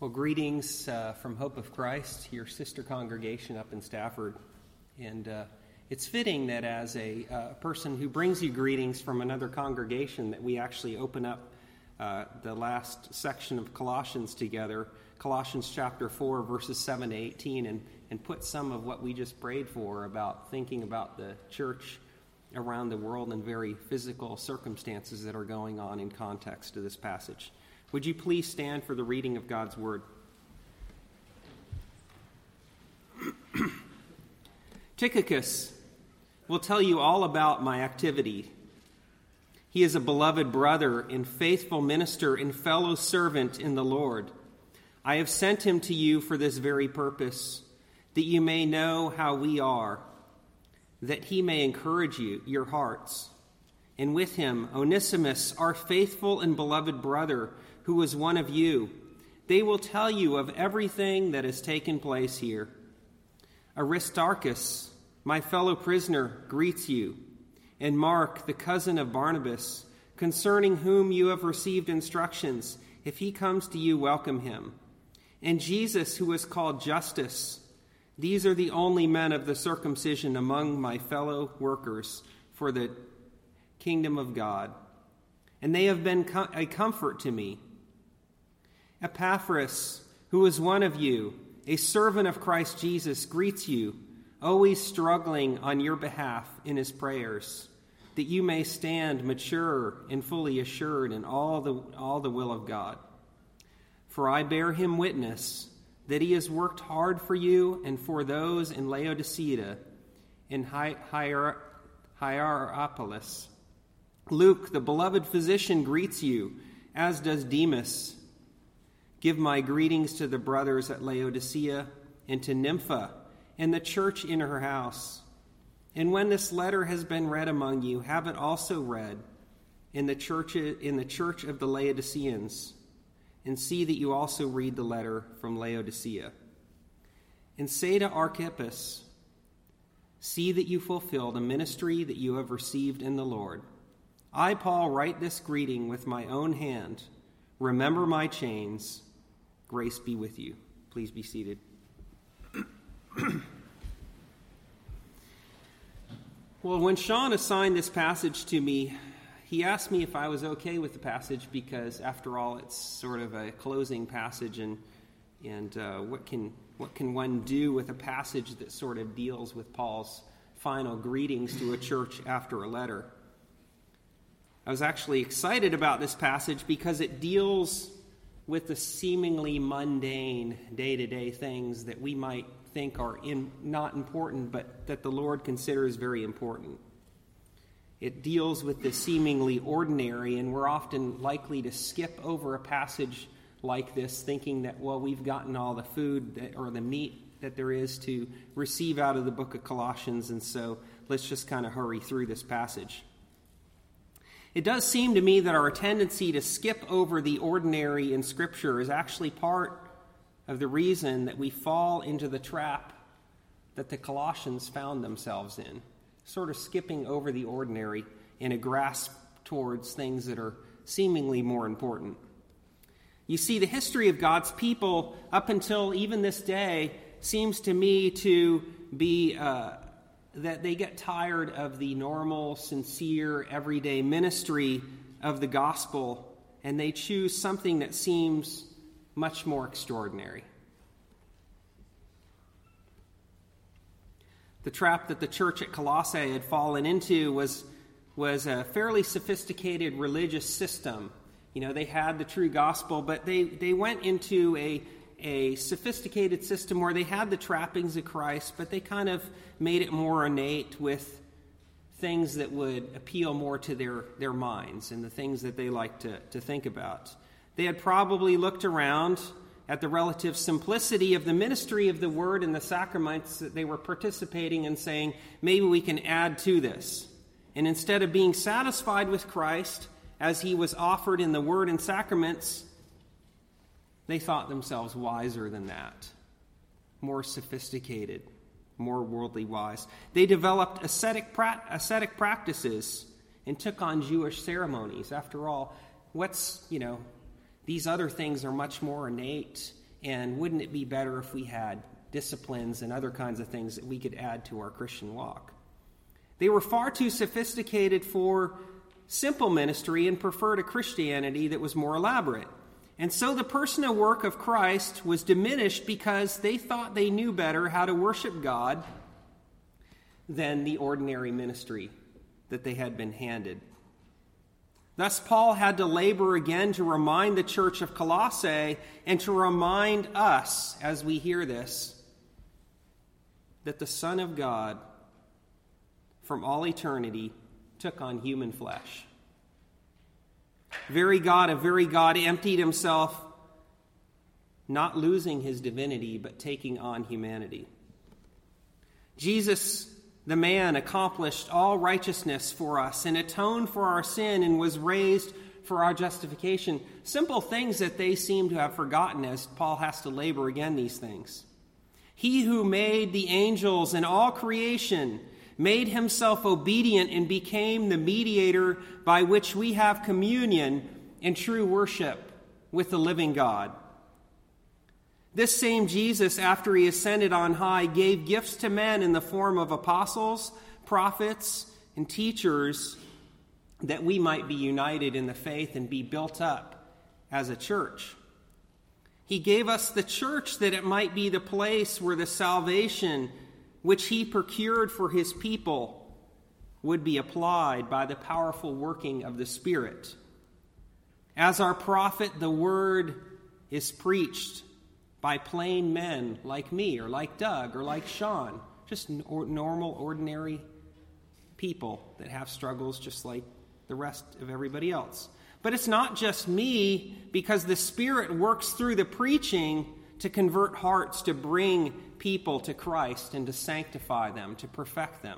Well, greetings from Hope of Christ, your sister congregation up in Stafford. And it's fitting that as a person who brings you greetings from another congregation that we actually open up the last section of Colossians together, Colossians chapter 4, verses 7 to 18, and put some of what we just prayed for about thinking about the church around the world and very physical circumstances that are going on in context to this passage. Would you please stand for the reading of God's Word? Tychicus will tell you all about my activity. He is a beloved brother and faithful minister and fellow servant in the Lord. I have sent him to you for this very purpose, that you may know how we are, that he may encourage your hearts. And with him, Onesimus, our faithful and beloved brother, who is one of you. They will tell you of everything that has taken place here. Aristarchus, my fellow prisoner, greets you, and Mark, the cousin of Barnabas, concerning whom you have received instructions. If he comes to you, welcome him. And Jesus, who is called Justus. These are the only men of the circumcision among my fellow workers for the kingdom of God, and they have been a comfort to me. Epaphras, who is one of you, a servant of Christ Jesus, greets you, always struggling on your behalf in his prayers, that you may stand mature and fully assured in all the will of God. For I bear him witness that he has worked hard for you and for those in Laodicea and Hierapolis. Luke, the beloved physician, greets you, as does Demas. Give my greetings to the brothers at Laodicea and to Nympha and the church in her house. And when this letter has been read among you, have it also read in the church of the Laodiceans, and see that you also read the letter from Laodicea. And say to Archippus, see that you fulfill the ministry that you have received in the Lord. I, Paul, write this greeting with my own hand. Remember my chains. Grace be with you. Please be seated. Well, when Sean assigned this passage to me, he asked me if I was okay with the passage because, after all, it's sort of a closing passage, and what can one do with a passage that sort of deals with Paul's final greetings to a church after a letter? I was actually excited about this passage because it deals with the seemingly mundane day-to-day things that we might think are not important, but that the Lord considers very important. It deals with the seemingly ordinary, and we're often likely to skip over a passage like this, thinking that, well, we've gotten all the food or the meat that there is to receive out of the book of Colossians, and so let's just kind of hurry through this passage. It does seem to me that our tendency to skip over the ordinary in Scripture is actually part of the reason that we fall into the trap that the Colossians found themselves in, sort of skipping over the ordinary in a grasp towards things that are seemingly more important. You see, the history of God's people up until even this day seems to me to be that they get tired of the normal, sincere, everyday ministry of the gospel, and they choose something that seems much more extraordinary. The trap that the church at Colossae had fallen into was a fairly sophisticated religious system. You know, they had the true gospel, but they went into a sophisticated system where they had the trappings of Christ, but they kind of made it more innate with things that would appeal more to their minds and the things that they like to think about. They had probably looked around at the relative simplicity of the ministry of the word and the sacraments that they were participating in, saying, maybe we can add to this. And instead of being satisfied with Christ as he was offered in the word and sacraments, they thought themselves wiser than that, more sophisticated, more worldly wise. They developed ascetic practices and took on Jewish ceremonies. After all, these other things are much more innate And wouldn't it be better if we had disciplines and other kinds of things that we could add to our Christian walk? They were far too sophisticated for simple ministry and preferred a Christianity that was more elaborate. And so the personal work of Christ was diminished because they thought they knew better how to worship God than the ordinary ministry that they had been handed. Thus, Paul had to labor again to remind the church of Colossae and to remind us, as we hear this, that the Son of God from all eternity took on human flesh. Very God of very God emptied himself, not losing his divinity, but taking on humanity. Jesus, the man, accomplished all righteousness for us and atoned for our sin and was raised for our justification. Simple things that they seem to have forgotten as Paul has to labor again these things. He who made the angels and all creation made himself obedient and became the mediator by which we have communion and true worship with the living God. This same Jesus, after he ascended on high, gave gifts to men in the form of apostles, prophets, and teachers, that we might be united in the faith and be built up as a church. He gave us the church that it might be the place where the salvation which he procured for his people would be applied by the powerful working of the Spirit. As our prophet, the word is preached by plain men like me or like Doug or like Sean, just normal, ordinary people that have struggles just like the rest of everybody else. But it's not just me, because the Spirit works through the preaching to convert hearts, to bring people to Christ and to sanctify them, to perfect them.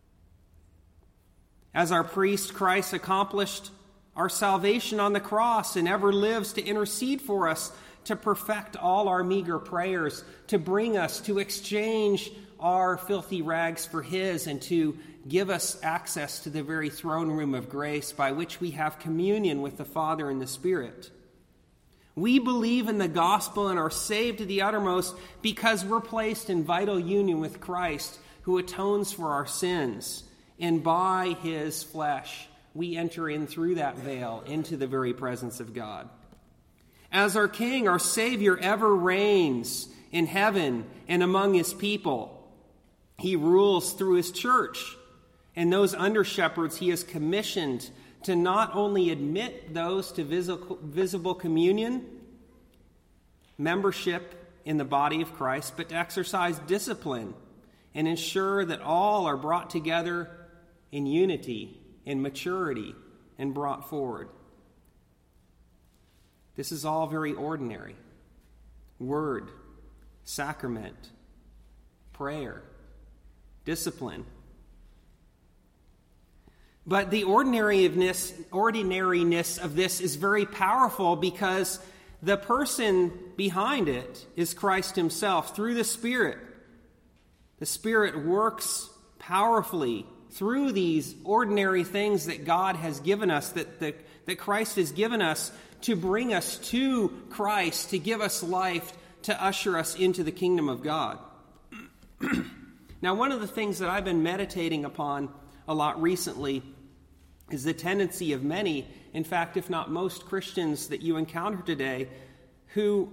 As our priest, Christ accomplished our salvation on the cross and ever lives to intercede for us, to perfect all our meager prayers, to bring us to exchange our filthy rags for his, and to give us access to the very throne room of grace by which we have communion with the Father and the Spirit. We believe in the gospel and are saved to the uttermost because we're placed in vital union with Christ, who atones for our sins. And by his flesh, we enter in through that veil into the very presence of God. As our King, our Savior, ever reigns in heaven and among his people, he rules through his church. And those under-shepherds he has commissioned to not only admit those to visible communion, membership in the body of Christ, but to exercise discipline and ensure that all are brought together in unity, in maturity, and brought forward. This is all very ordinary. Word, sacrament, prayer, discipline. But the ordinariness of this is very powerful because the person behind it is Christ himself through the Spirit. The Spirit works powerfully through these ordinary things that God has given us, that Christ has given us, to bring us to Christ, to give us life, to usher us into the kingdom of God. Now, one of the things that I've been meditating upon a lot recently is the tendency of many, in fact, if not most Christians that you encounter today, who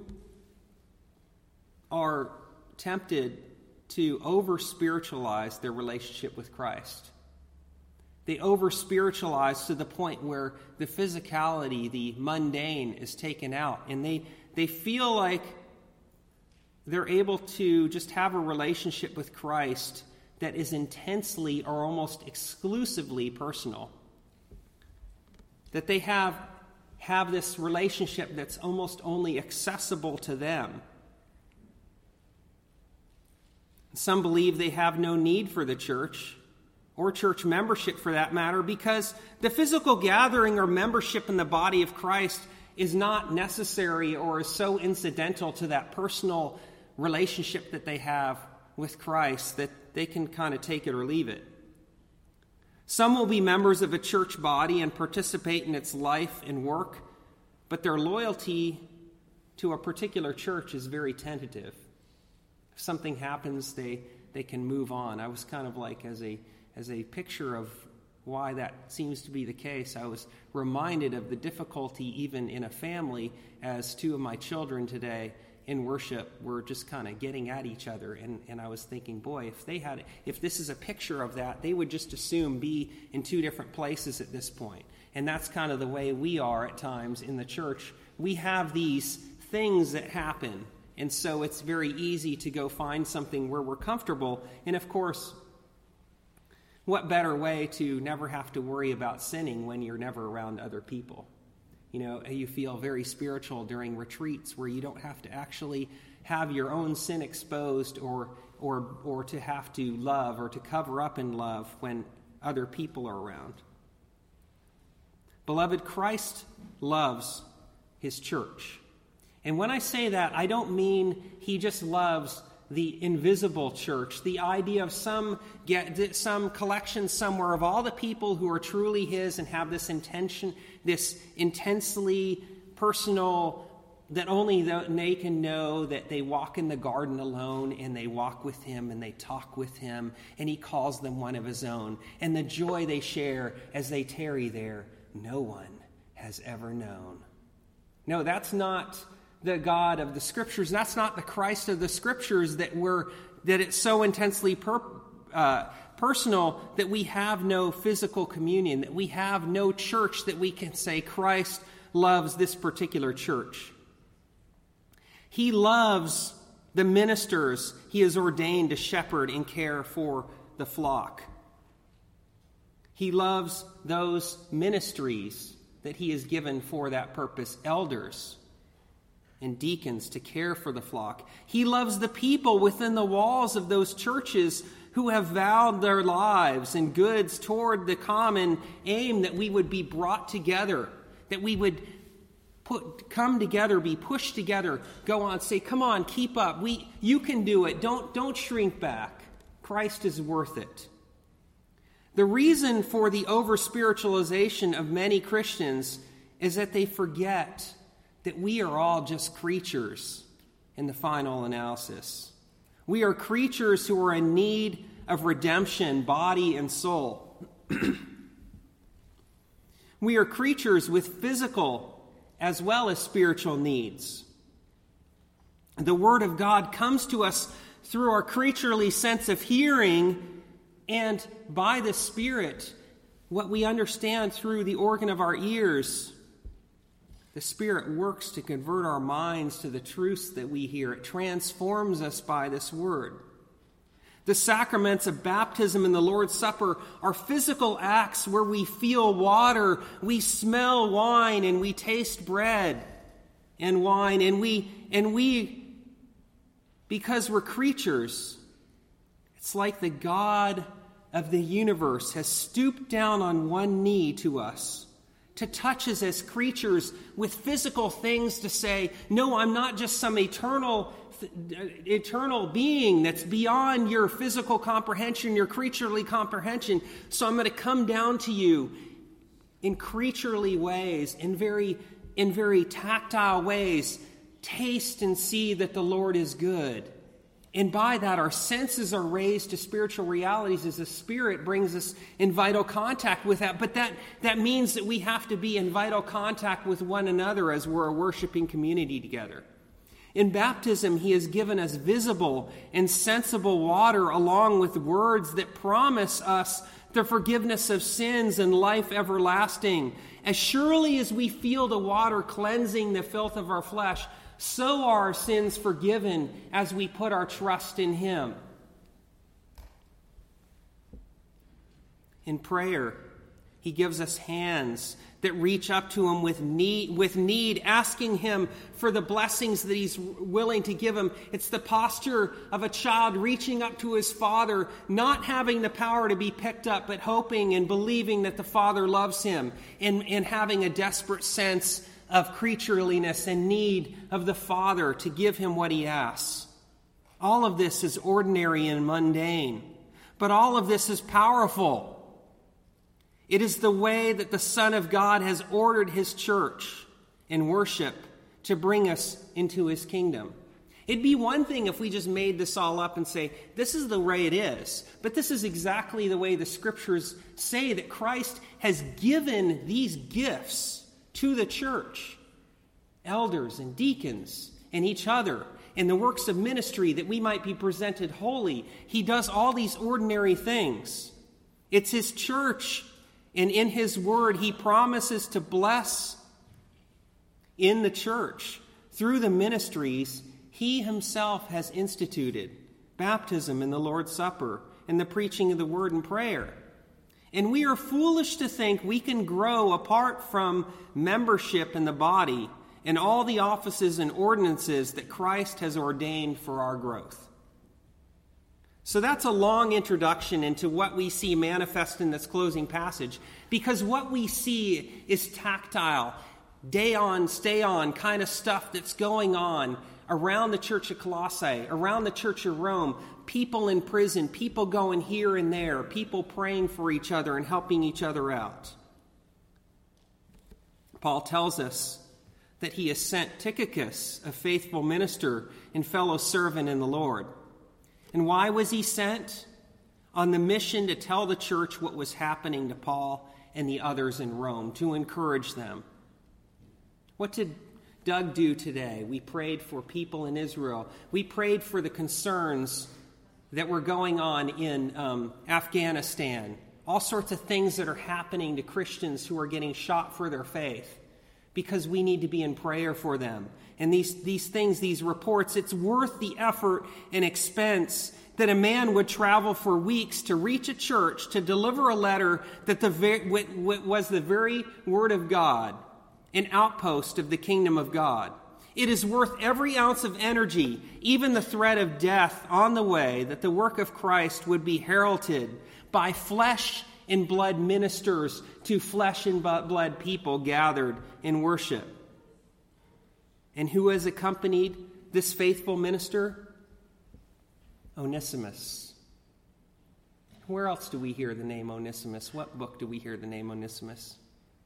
are tempted to over-spiritualize their relationship with Christ. They over-spiritualize to the point where the physicality, the mundane, is taken out. And they feel like they're able to just have a relationship with Christ that is intensely or almost exclusively personal. That they have this relationship that's almost only accessible to them. Some believe they have no need for the church, or church membership for that matter, because the physical gathering or membership in the body of Christ is not necessary or is so incidental to that personal relationship that they have with Christ that they can kind of take it or leave it. Some will be members of a church body and participate in its life and work, but their loyalty to a particular church is very tentative. If something happens, they can move on. I was kind of like, as a picture of why that seems to be the case, I was reminded of the difficulty even in a family as two of my children today in worship were just kind of getting at each other. And I was thinking, boy, if this is a picture of that, they would just assume be in two different places at this point. And that's kind of the way we are at times in the church. We have these things that happen. And so it's very easy to go find something where we're comfortable. And of course, what better way to never have to worry about sinning when you're never around other people? You know, you feel very spiritual during retreats where you don't have to actually have your own sin exposed or to have to love or to cover up in love when other people are around. Beloved, Christ loves his church. And when I say that, I don't mean he just loves the invisible church, the idea of some collection somewhere of all the people who are truly his and have this intention, this intensely personal, that only they can know, that they walk in the garden alone and they walk with him and they talk with him and he calls them one of his own. And the joy they share as they tarry there, no one has ever known. No, that's not the God of the Scriptures. That's not the Christ of the Scriptures that it's so intensely personal that we have no physical communion, that we have no church that we can say Christ loves this particular church. He loves the ministers he has ordained to shepherd and care for the flock. He loves those ministries that he has given for that purpose, elders and deacons to care for the flock. He loves the people within the walls of those churches who have vowed their lives and goods toward the common aim that we would be brought together, that we would come together, be pushed together, go on, say, come on, keep up. You can do it. Don't shrink back. Christ is worth it. The reason for the over-spiritualization of many Christians is that they forget that we are all just creatures in the final analysis. We are creatures who are in need of redemption, body and soul. We are creatures with physical as well as spiritual needs. The Word of God comes to us through our creaturely sense of hearing and by the Spirit, what we understand through the organ of our ears. The Spirit works to convert our minds to the truths that we hear. It transforms us by this Word. The sacraments of baptism and the Lord's Supper are physical acts where we feel water, we smell wine, and we taste bread and wine. And we, because we're creatures, it's like the God of the universe has stooped down on one knee to us, to touch us as creatures with physical things, to say, no, I'm not just some eternal being that's beyond your physical comprehension, your creaturely comprehension. So I'm going to come down to you in creaturely ways, in very tactile ways. Taste and see that the Lord is good. And by that, our senses are raised to spiritual realities as the Spirit brings us in vital contact with that. But that means that we have to be in vital contact with one another as we're a worshiping community together. In baptism, he has given us visible and sensible water along with words that promise us the forgiveness of sins and life everlasting. As surely as we feel the water cleansing the filth of our flesh, so are our sins forgiven as we put our trust in him. In prayer, he gives us hands that reach up to him with need, asking him for the blessings that he's willing to give him. It's the posture of a child reaching up to his father, not having the power to be picked up, but hoping and believing that the father loves him, and having a desperate sense of creatureliness and need of the Father to give him what he asks. All of this is ordinary and mundane, but all of this is powerful. It is the way that the Son of God has ordered his church in worship to bring us into his kingdom. It'd be one thing if we just made this all up and say, this is the way it is. But this is exactly the way the scriptures say that Christ has given these gifts to the church, elders and deacons and each other, in the works of ministry that we might be presented holy. He does all these ordinary things. It's his church, and in his word, he promises to bless in the church through the ministries he himself has instituted: baptism and the Lord's Supper and the preaching of the word and prayer. And we are foolish to think we can grow apart from membership in the body and all the offices and ordinances that Christ has ordained for our growth. So that's a long introduction into what we see manifest in this closing passage, because what we see is tactile, day on, stay on kind of stuff that's going on around the church of Colossae, around the church of Rome, people in prison, people going here and there, people praying for each other and helping each other out. Paul tells us that he has sent Tychicus, a faithful minister and fellow servant in the Lord. And why was he sent? On the mission to tell the church what was happening to Paul and the others in Rome, to encourage them. What did Doug do today? We prayed for people in Israel. We prayed for the concerns that were going on in Afghanistan. All sorts of things that are happening to Christians who are getting shot for their faith, because we need to be in prayer for them. And these things, these reports, it's worth the effort and expense that a man would travel for weeks to reach a church, to deliver a letter that was the very word of God, an outpost of the kingdom of God. It is worth every ounce of energy, even the threat of death on the way, that the work of Christ would be heralded by flesh and blood ministers to flesh and blood people gathered in worship. And who has accompanied this faithful minister? Onesimus. Where else do we hear the name Onesimus? What book do we hear the name Onesimus?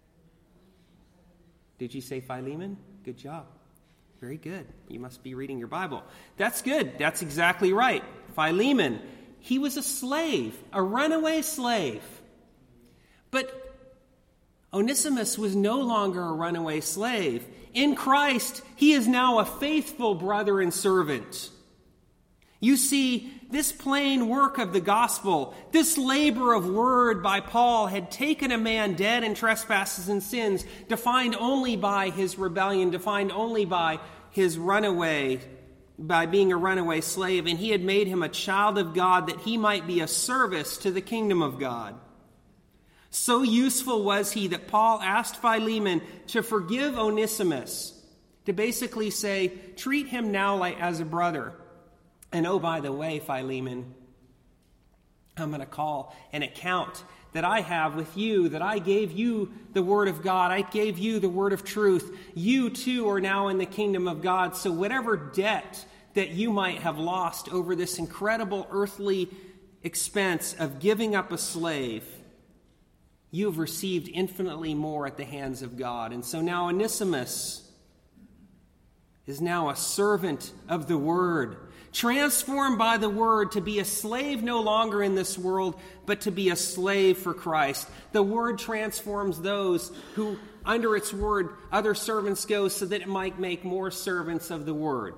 Did you say Philemon? Good job. Very good. You must be reading your Bible. That's good. That's exactly right. Philemon. He was a slave, a runaway slave. But Onesimus was no longer a runaway slave. In Christ, he is now a faithful brother and servant. You see, this plain work of the gospel, this labor of word by Paul, had taken a man dead in trespasses and sins, defined only by his rebellion, defined only by his runaway, by being a runaway slave, and he had made him a child of God that he might be a service to the kingdom of God. So useful was he that Paul asked Philemon to forgive Onesimus, to basically say, treat him now as a brother. And oh, by the way, Philemon, I'm going to call an account that I have with you, that I gave you the word of God. I gave you the word of truth. You too are now in the kingdom of God. So whatever debt that you might have lost over this incredible earthly expense of giving up a slave, you have received infinitely more at the hands of God. And so now Onesimus is now a servant of the word, transformed by the word to be a slave no longer in this world, but to be a slave for Christ. The word transforms those who, under its word, other servants go so that it might make more servants of the word.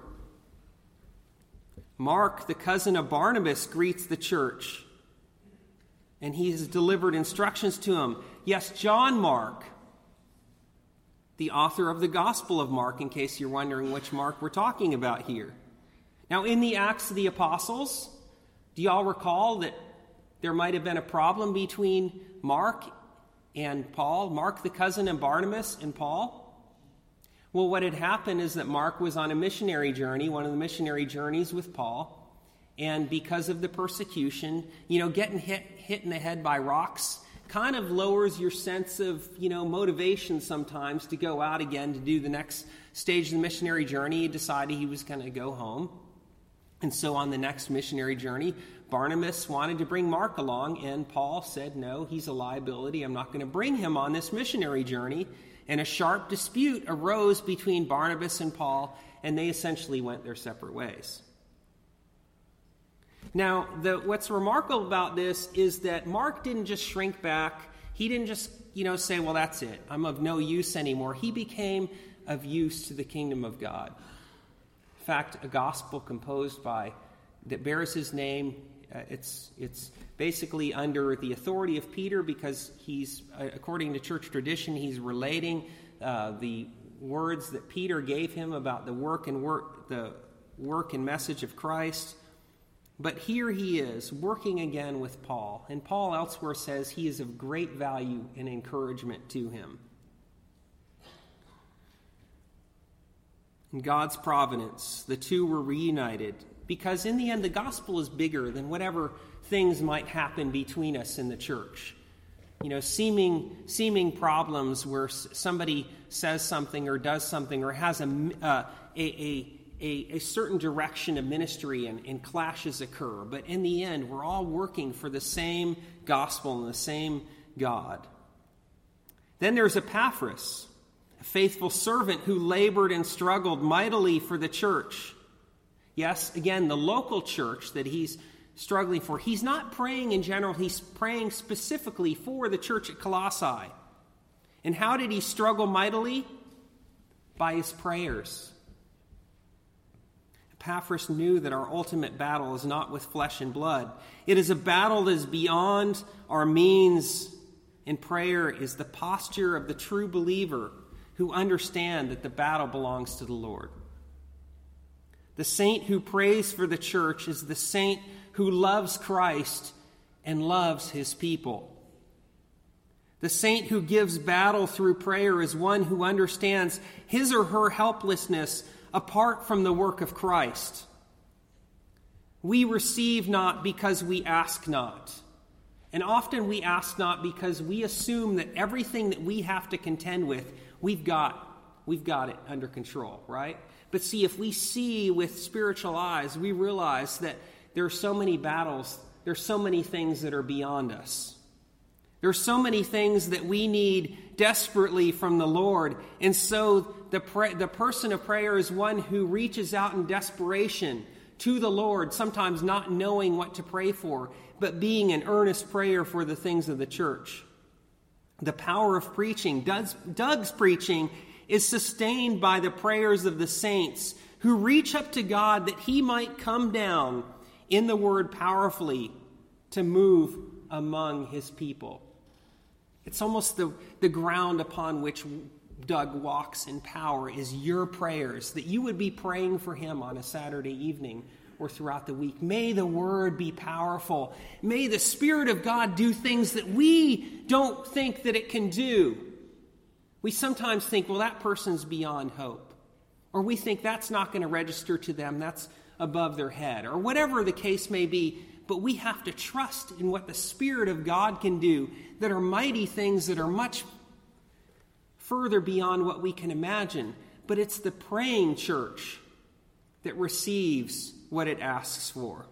Mark, the cousin of Barnabas, greets the church, and he has delivered instructions to him. Yes, John Mark, the author of the Gospel of Mark, in case you're wondering which Mark we're talking about here. Now, in the Acts of the Apostles, do you all recall that there might have been a problem between Mark and Paul, Mark the cousin of Barnabas and Paul? Well, what had happened is that Mark was on a missionary journey, one of the missionary journeys with Paul, and because of the persecution, getting hit in the head by rocks kind of lowers your sense of, motivation sometimes to go out again to do the next stage of the missionary journey. He decided he was going to go home. And so on the next missionary journey, Barnabas wanted to bring Mark along, and Paul said, no, he's a liability. I'm not going to bring him on this missionary journey. And a sharp dispute arose between Barnabas and Paul, and they essentially went their separate ways. Now, what's remarkable about this is that Mark didn't just shrink back. He didn't just, say, well, that's it. I'm of no use anymore. He became of use to the kingdom of God. In fact, a gospel composed that bears his name, it's basically under the authority of Peter because he's, according to church tradition, he's relating the words that Peter gave him about the work and message of Christ. But here he is, working again with Paul. And Paul elsewhere says he is of great value and encouragement to him. In God's providence, the two were reunited. Because in the end, the gospel is bigger than whatever things might happen between us in the church. Seeming problems where somebody says something or does something or has a certain direction of ministry and clashes occur. But in the end, we're all working for the same gospel and the same God. Then there's Epaphras, a faithful servant who labored and struggled mightily for the church. Yes, again, the local church that he's struggling for. He's not praying in general. He's praying specifically for the church at Colossae. And how did he struggle mightily? By his prayers. Epaphras knew that our ultimate battle is not with flesh and blood. It is a battle that is beyond our means, and prayer is the posture of the true believer who understand that the battle belongs to the Lord. The saint who prays for the church is the saint who loves Christ and loves his people. The saint who gives battle through prayer is one who understands his or her helplessness apart from the work of Christ. We receive not because we ask not. And often we ask not because we assume that everything that we have to contend with, we've got it under control, right? But see, if we see with spiritual eyes, we realize that there are so many battles, there's so many things that are beyond us. There are so many things that we need desperately from the Lord. And so the person of prayer is one who reaches out in desperation to the Lord, sometimes not knowing what to pray for, but being an earnest prayer for the things of the church. The power of preaching, Doug's preaching, is sustained by the prayers of the saints who reach up to God that he might come down in the word powerfully to move among his people. It's almost the ground upon which Doug walks in power is your prayers, that you would be praying for him on a Saturday evening or throughout the week. May the word be powerful. May the Spirit of God do things that we don't think that it can do. We sometimes think, well, that person's beyond hope. Or we think that's not going to register to them. That's above their head. Or whatever the case may be. But we have to trust in what the Spirit of God can do that are mighty things that are much further beyond what we can imagine. But it's the praying church that receives what it asks for.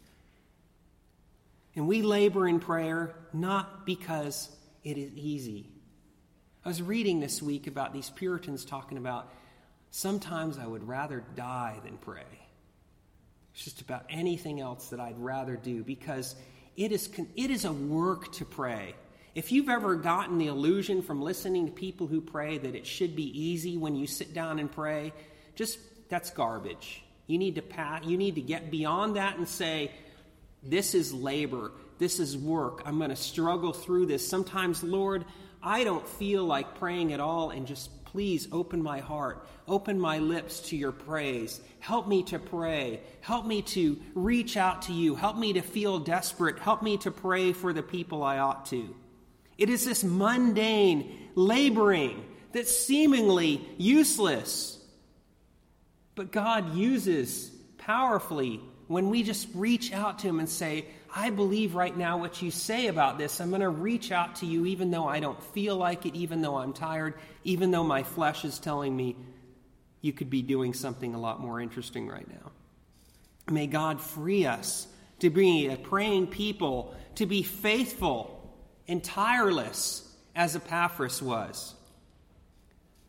And we labor in prayer not because it is easy. I was reading this week about these Puritans talking about sometimes I would rather die than pray. It's just about anything else that I'd rather do because it is a work to pray. If you've ever gotten the illusion from listening to people who pray that it should be easy when you sit down and pray, that's garbage. You need to get beyond that and say, this is labor, this is work. I'm going to struggle through this. Sometimes, Lord, I don't feel like praying at all, and just please open my heart, open my lips to your praise. Help me to pray. Help me to reach out to you. Help me to feel desperate. Help me to pray for the people I ought to. It is this mundane laboring that's seemingly useless, but God uses powerfully when we just reach out to him and say, I believe right now what you say about this. I'm going to reach out to you even though I don't feel like it, even though I'm tired, even though my flesh is telling me you could be doing something a lot more interesting right now. May God free us to be a praying people, to be faithful and tireless as Epaphras was.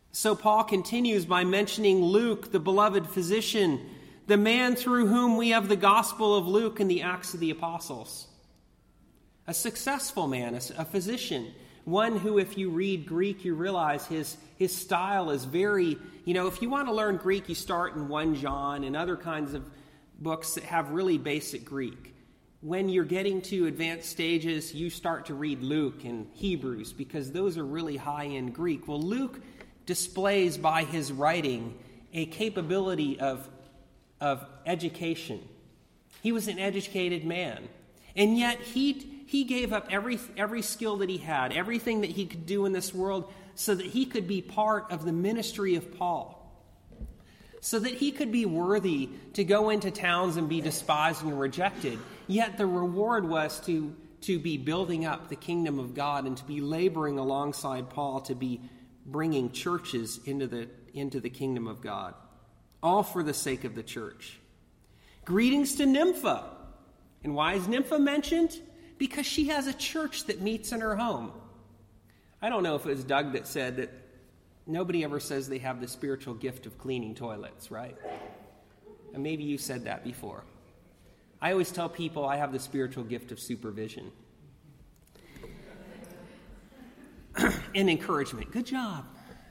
So Paul continues by mentioning Luke, the beloved physician, the man through whom we have the Gospel of Luke and the Acts of the Apostles. A successful man, a physician, one who, if you read Greek, you realize his style is very, if you want to learn Greek, you start in 1 John and other kinds of books that have really basic Greek. When you're getting to advanced stages, you start to read Luke and Hebrews because those are really high-end Greek. Well, Luke displays by his writing a capability of education. He was an educated man, and yet he gave up every skill that he had, everything that he could do in this world, so that he could be part of the ministry of Paul, so that he could be worthy to go into towns and be despised and rejected. Yet the reward was to be building up the kingdom of God and to be laboring alongside Paul to be bringing churches into the kingdom of God, all for the sake of the church. Greetings to Nympha. And why is Nympha mentioned? Because she has a church that meets in her home. I don't know if it was Doug that said that nobody ever says they have the spiritual gift of cleaning toilets, right? And maybe you said that before. I always tell people I have the spiritual gift of supervision. And encouragement. Good job,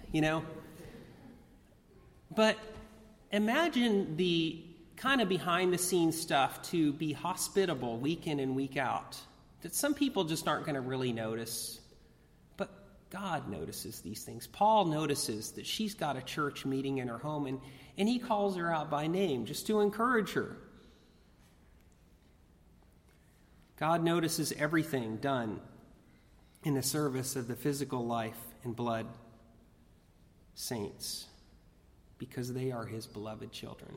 But imagine the kind of behind-the-scenes stuff to be hospitable week in and week out that some people just aren't going to really notice. But God notices these things. Paul notices that she's got a church meeting in her home, and he calls her out by name just to encourage her. God notices everything done in the service of the physical life and blood saints because they are his beloved children.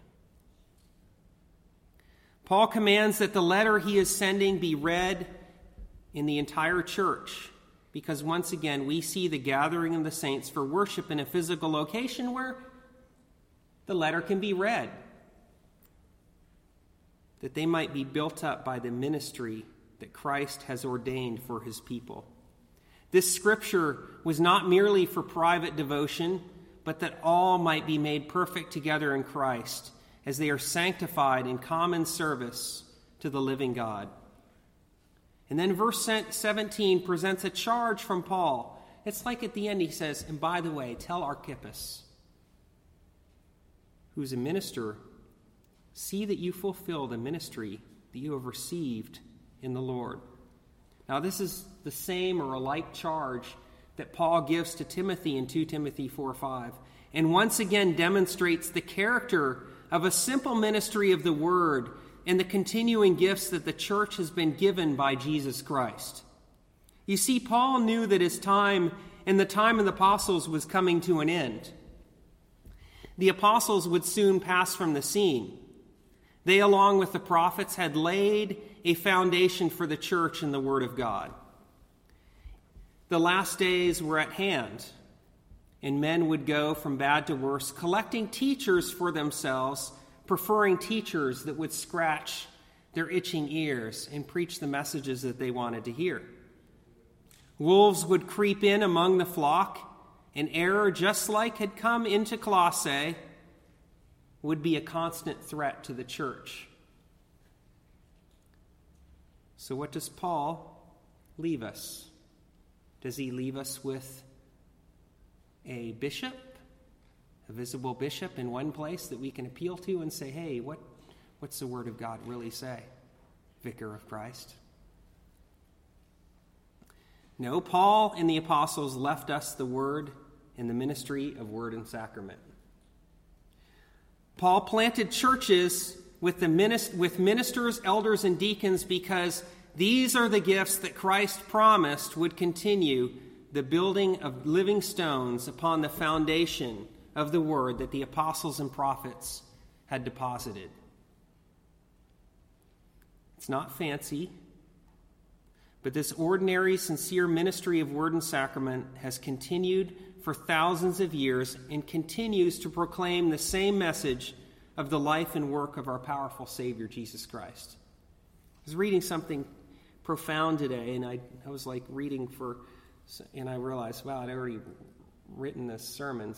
Paul commands that the letter he is sending be read in the entire church because once again we see the gathering of the saints for worship in a physical location where the letter can be read, that they might be built up by the ministry that Christ has ordained for his people. This scripture was not merely for private devotion, but that all might be made perfect together in Christ as they are sanctified in common service to the living God. And then verse 17 presents a charge from Paul. It's like at the end he says, and by the way, tell Archippus, who's a minister, see that you fulfill the ministry that you have received in the Lord. Now, this is the same or a like charge that Paul gives to Timothy in 2 Timothy 4:5, and once again demonstrates the character of a simple ministry of the word and the continuing gifts that the church has been given by Jesus Christ. You see, Paul knew that his time and the time of the apostles was coming to an end. The apostles would soon pass from the scene. They, along with the prophets, had laid a foundation for the church in the Word of God. The last days were at hand, and men would go from bad to worse, collecting teachers for themselves, preferring teachers that would scratch their itching ears and preach the messages that they wanted to hear. Wolves would creep in among the flock, and error, just like had come into Colossae, would be a constant threat to the church. So what does Paul leave us? Does he leave us with a bishop, a visible bishop in one place that we can appeal to and say, hey, what's the Word of God really say, Vicar of Christ? No, Paul and the apostles left us the Word and the ministry of Word and Sacrament. Paul planted churches with ministers, elders, and deacons because these are the gifts that Christ promised would continue the building of living stones upon the foundation of the word that the apostles and prophets had deposited. It's not fancy, but this ordinary, sincere ministry of word and sacrament has continued for thousands of years and continues to proclaim the same message of the life and work of our powerful Savior, Jesus Christ. I was reading something profound today, and I was like reading and I realized, wow, I'd already written this sermon,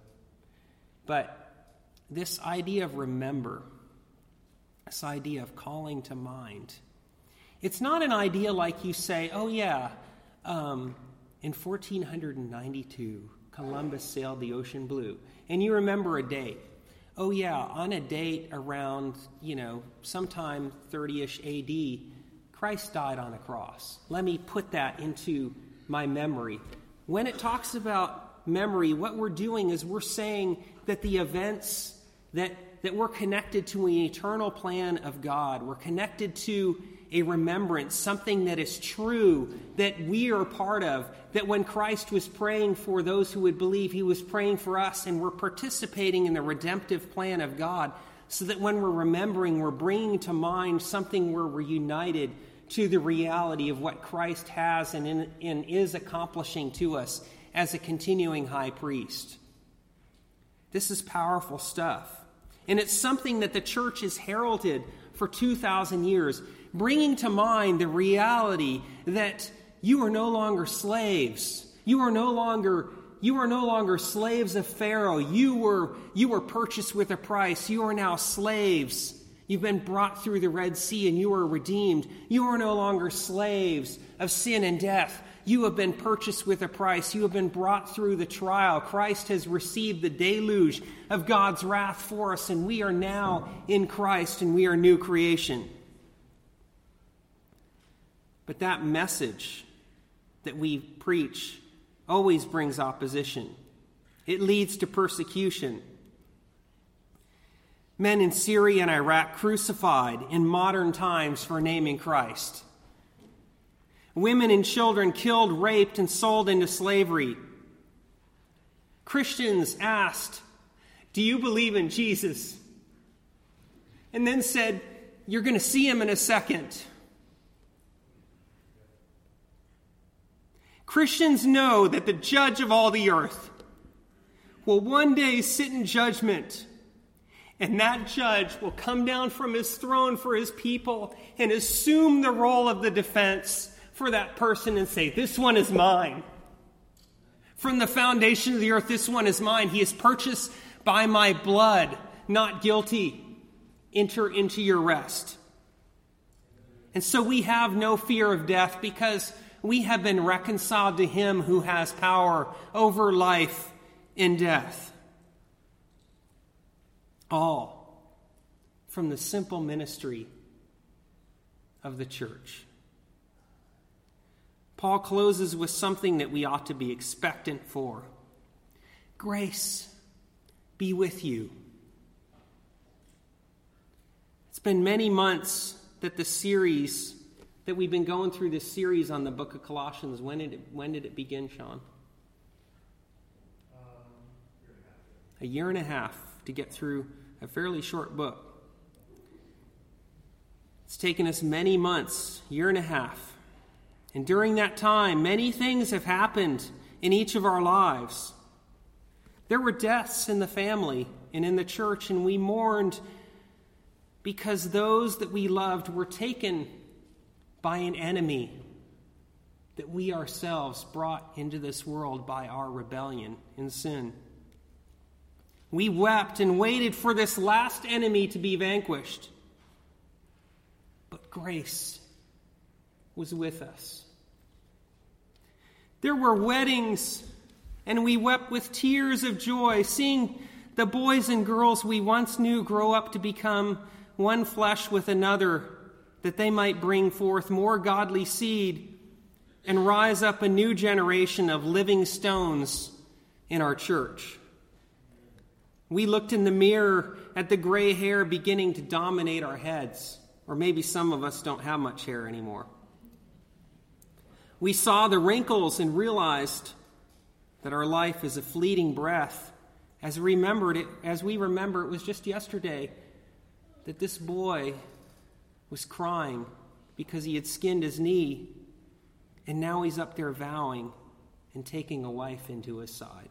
but this idea of remember, this idea of calling to mind, it's not an idea like you say, oh yeah, in 1492, Columbus sailed the ocean blue, and you remember a date. Oh yeah, on a date around, sometime 30-ish AD, Christ died on a cross. Let me put that into my memory. When it talks about memory, what we're doing is we're saying that the events that we're connected to an eternal plan of God, we're connected to a remembrance, something that is true, that we are part of, that when Christ was praying for those who would believe, he was praying for us, and we're participating in the redemptive plan of God, so that when we're remembering, we're bringing to mind something where we're united to the reality of what Christ has and is accomplishing to us as a continuing high priest. This is powerful stuff. And it's something that the church has heralded for 2,000 years, bringing to mind the reality that you are no longer slaves. You are no longer slaves of Pharaoh. You were purchased with a price. You are now slaves. You've been brought through the Red Sea and you are redeemed. You are no longer slaves of sin and death. You have been purchased with a price. You have been brought through the trial. Christ has received the deluge of God's wrath for us, and we are now in Christ and we are new creation. But that message that we preach always brings opposition. It leads to persecution. Men in Syria and Iraq crucified in modern times for naming Christ. Women and children killed, raped, and sold into slavery. Christians asked, "Do you believe in Jesus?" And then said, "You're going to see him in a second." Christians know that the judge of all the earth will one day sit in judgment, and that judge will come down from his throne for his people and assume the role of the defense for that person and say, "This one is mine. From the foundation of the earth, this one is mine. He is purchased by my blood, not guilty. Enter into your rest." And so we have no fear of death because we have been reconciled to him who has power over life and death. All from the simple ministry of the church. Paul closes with something that we ought to be expectant for. Grace be with you. It's been many months that that we've been going through this series on the book of Colossians. When did it begin, Sean? A year and a half to get through a fairly short book. It's taken us many months, year and a half. And during that time, many things have happened in each of our lives. There were deaths in the family and in the church, and we mourned because those that we loved were taken by an enemy that we ourselves brought into this world by our rebellion and sin. We wept and waited for this last enemy to be vanquished. But grace was with us. There were weddings, and we wept with tears of joy, seeing the boys and girls we once knew grow up to become one flesh with another, that they might bring forth more godly seed and rise up a new generation of living stones in our church. We looked in the mirror at the gray hair beginning to dominate our heads, or maybe some of us don't have much hair anymore. We saw the wrinkles and realized that our life is a fleeting breath. As we remember, it was just yesterday that this boy was crying because he had skinned his knee, and now he's up there vowing and taking a wife into his side.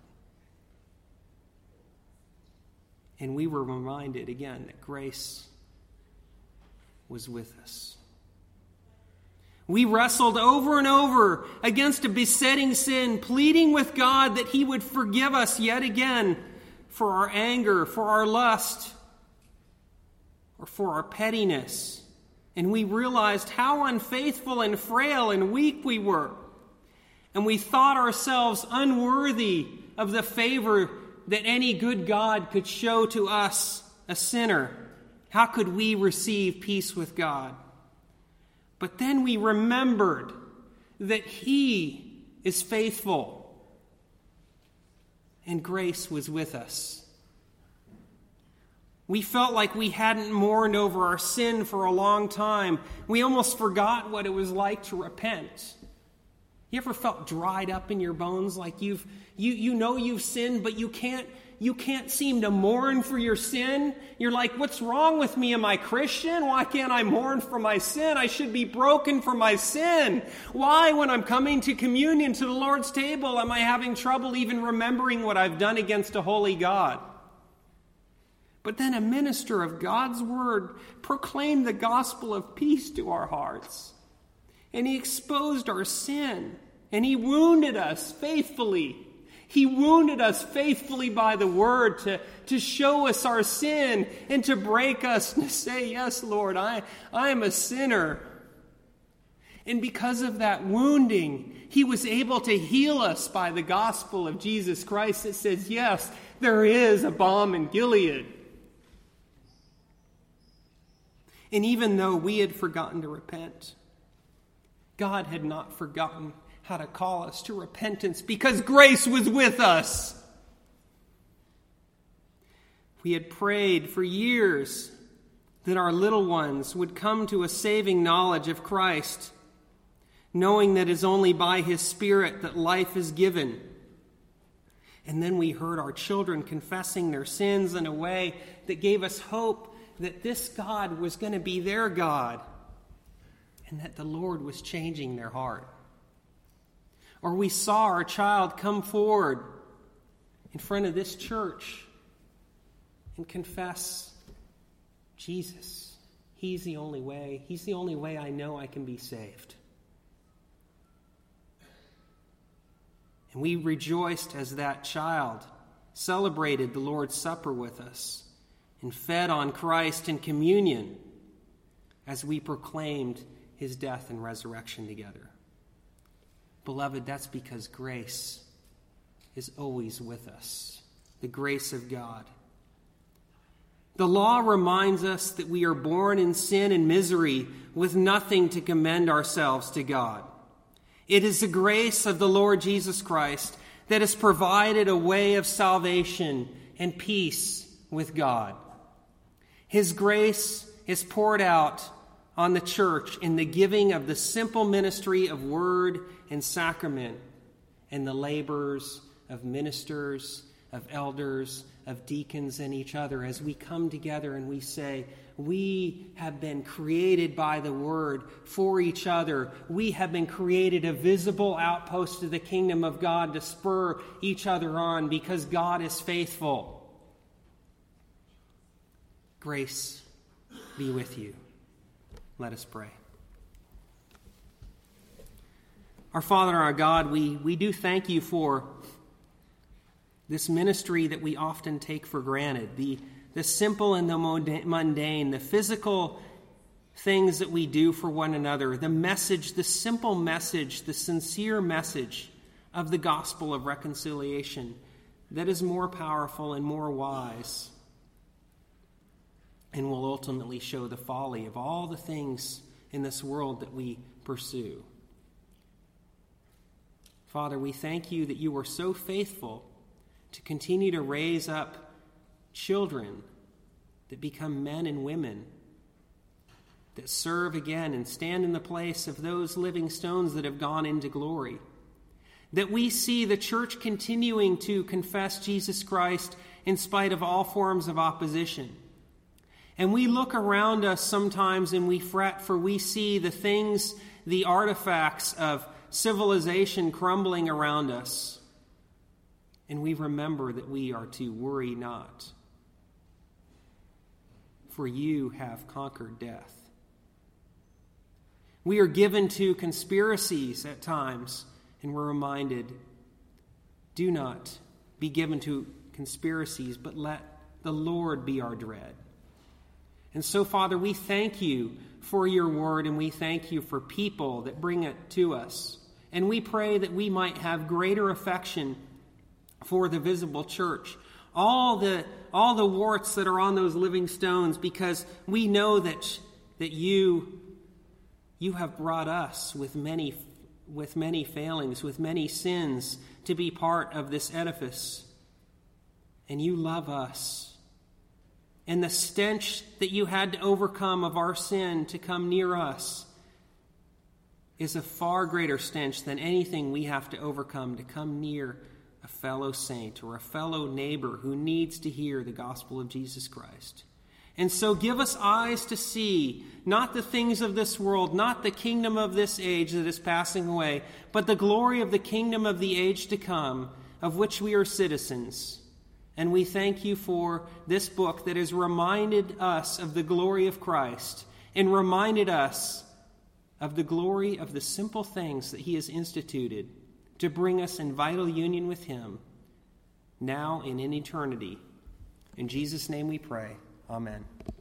And we were reminded again that grace was with us. We wrestled over and over against a besetting sin, pleading with God that He would forgive us yet again for our anger, for our lust, or for our pettiness. And we realized how unfaithful and frail and weak we were. And we thought ourselves unworthy of the favor that any good God could show to us, a sinner. How could we receive peace with God? But then we remembered that He is faithful, and grace was with us. We felt like we hadn't mourned over our sin for a long time. We almost forgot what it was like to repent. You ever felt dried up in your bones, like you know you've sinned, but you can't seem to mourn for your sin? You're like, what's wrong with me? Am I Christian? Why can't I mourn for my sin? I should be broken for my sin. Why, when I'm coming to communion, to the Lord's table, am I having trouble even remembering what I've done against a holy God? But then a minister of God's word proclaimed the gospel of peace to our hearts. And he exposed our sin. And he wounded us faithfully. He wounded us faithfully by the word to show us our sin and to break us and to say, yes, Lord, I am a sinner. And because of that wounding, he was able to heal us by the gospel of Jesus Christ that says, yes, there is a balm in Gilead. And even though we had forgotten to repent, God had not forgotten how to call us to repentance because grace was with us. We had prayed for years that our little ones would come to a saving knowledge of Christ, knowing that it is only by His Spirit that life is given. And then we heard our children confessing their sins in a way that gave us hope that this God was going to be their God and that the Lord was changing their heart. Or we saw our child come forward in front of this church and confess, Jesus, He's the only way. He's the only way I know I can be saved. And we rejoiced as that child celebrated the Lord's Supper with us and fed on Christ in communion as we proclaimed His death and resurrection together. Beloved, that's because grace is always with us, the grace of God. The law reminds us that we are born in sin and misery with nothing to commend ourselves to God. It is the grace of the Lord Jesus Christ that has provided a way of salvation and peace with God. His grace is poured out on the church in the giving of the simple ministry of word and sacrament and the labors of ministers, of elders, of deacons and each other as we come together and we say, we have been created by the word for each other. We have been created a visible outpost of the kingdom of God to spur each other on because God is faithful. Grace be with you. Let us pray. Our Father and our God, we do thank you for this ministry that we often take for granted, the simple and the mundane, the physical things that we do for one another, the message, the simple message, the sincere message of the gospel of reconciliation that is more powerful and more wise and will ultimately show the folly of all the things in this world that we pursue. Father, we thank you that you are so faithful to continue to raise up children that become men and women that serve again and stand in the place of those living stones that have gone into glory. That we see the church continuing to confess Jesus Christ in spite of all forms of opposition. And we look around us sometimes and we fret, for we see the things, the artifacts of civilization crumbling around us. And we remember that we are to worry not, for you have conquered death. We are given to conspiracies at times, and we're reminded, do not be given to conspiracies, but let the Lord be our dread. And so, Father, we thank you for your word, and we thank you for people that bring it to us. And we pray that we might have greater affection for the visible church, all the warts that are on those living stones, because we know that you have brought us with many failings, with many sins, to be part of this edifice. And you love us. And the stench that you had to overcome of our sin to come near us is a far greater stench than anything we have to overcome to come near a fellow saint or a fellow neighbor who needs to hear the gospel of Jesus Christ. And so give us eyes to see, not the things of this world, not the kingdom of this age that is passing away, but the glory of the kingdom of the age to come, of which we are citizens. And we thank you for this book that has reminded us of the glory of Christ and reminded us of the glory of the simple things that he has instituted to bring us in vital union with him, now and in eternity. In Jesus' name we pray. Amen.